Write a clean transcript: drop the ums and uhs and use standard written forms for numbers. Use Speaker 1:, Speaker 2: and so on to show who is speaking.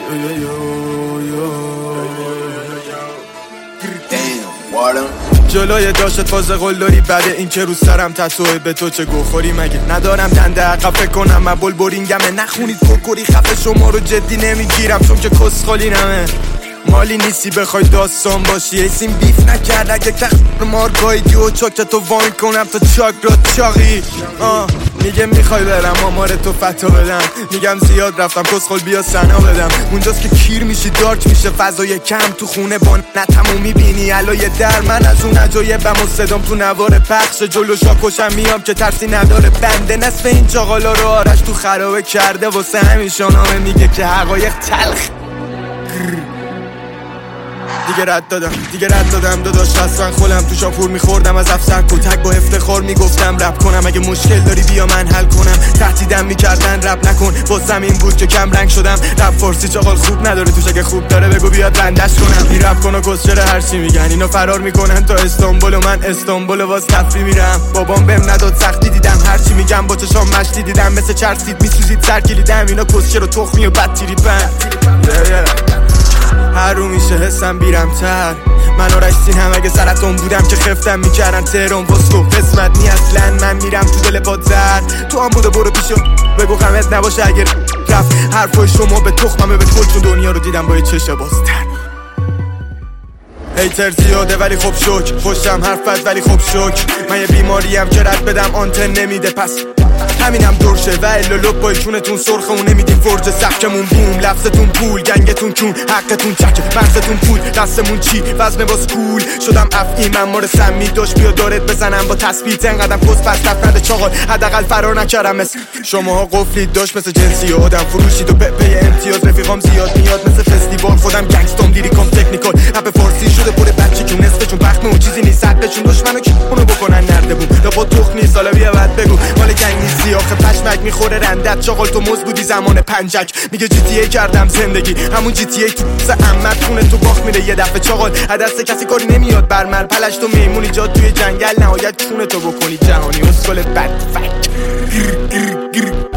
Speaker 1: جلوی داشت فاز قلدری بده این که رو سرم تتوه به تو چه گوخوری مگه ندارم دنده عقب فکر کنم من بلبورینگمه نخونید پرکوری خفه شما رو جدی نمیگیرم چون که کسخالی نمه مالی نیستی بخوای داستان باشی ایسیم بیف نکرد اگه که مارگایدی و چاکتو وای کنم تا چاک را چاقی میگه میخوای برم آمار تو فتا بدم میگم زیاد رفتم کسخل بیا سنا بدم اونجاست که کیر میشی دارک میشه فضای کم تو خونه با نتمو میبینی علای در من از اون عجایبم و صدام تو نوار پخش جلو شاکوشم میام که ترسی نداره بنده نصف این چاقالا رو آرش تو خرابه کرده واسه همین شانامه میگه که حقایق تلخ دیگه رد دادم داداش رستن خولم تو شاپور میخوردم از افسر کتک با افتخار میگفتم رپ کنم اگه مشکل داری بیا من حل کنم تهدیدم میکردن رپ نکن واسم این بود که کم رنگ شدم رپ فارسی چاقال خوب نداره توش اگه خوب داره بگو بیاد بندش کنم این رپ کن و کسچره هرچی میگن اینا فرار میکنن تا استانبول و من استانبول واس تفری میرم بابام بهم نداد سختی دیدم هرچی میگم با چشام مشتی دیدم مثل چرسید میسوزید سر کلیدم اینا کسچر و تخمی و بد تیرید هر رو میشه حسم بیرمتر من آرشتین هم اگه سرطان بودم که خفتم میکردن تهران واسکو قسمت نی اصلا من میرم تو دل پادزر تو هم بوده برو پیشو بگو غمت نباشه اگر رفت حرفای شما به تخممه به کل چون دنیا رو دیدم با یه چشم بازتر هیتر زیاده ولی خب شک خوشم حرفت ولی خب شک من یه بیماریم که رد بدم آنتن نمیده پس همینم درشه و الا لب با چونتون سرخه و نمیدیم فرج سبکمون بوم لفظتون پول گنگتون کون حقتون چک مغزتون پول دستمون چی وزن باز کول شدم افعی من مار سمی داشت بیا دارت بزنم با تثبیت انقدم پس پس نفرد چاقال حداقل فرار نکردم مثل شماها قفلید داشت مثل جنسی آدم فروشید و پی امتیاز رفیقام زیاد میاد مثل فستیوال خودم گنگستام لیریکام تکنیکال رپ فارسی شده پر بچه که نصفشون بخمه و چیزی نیست حقشون دشمنو که اونو بکنن نردبون یا با تخ نیست حالا بیا بعد بگو مال گنگ نیستی آخه پشمک میخوره رندت چاقال تو مز بودی زمان پنجک میگه جی تی ای کردم زندگی همون جی تی ای تو عمت خونه تو باخت میره یه دفعه چاقال دست کسی کاری نمیاد برمر پلش تو میمون ایجاد توی جنگل نهایت کونه تو بکنی جهانی اسکل بد فک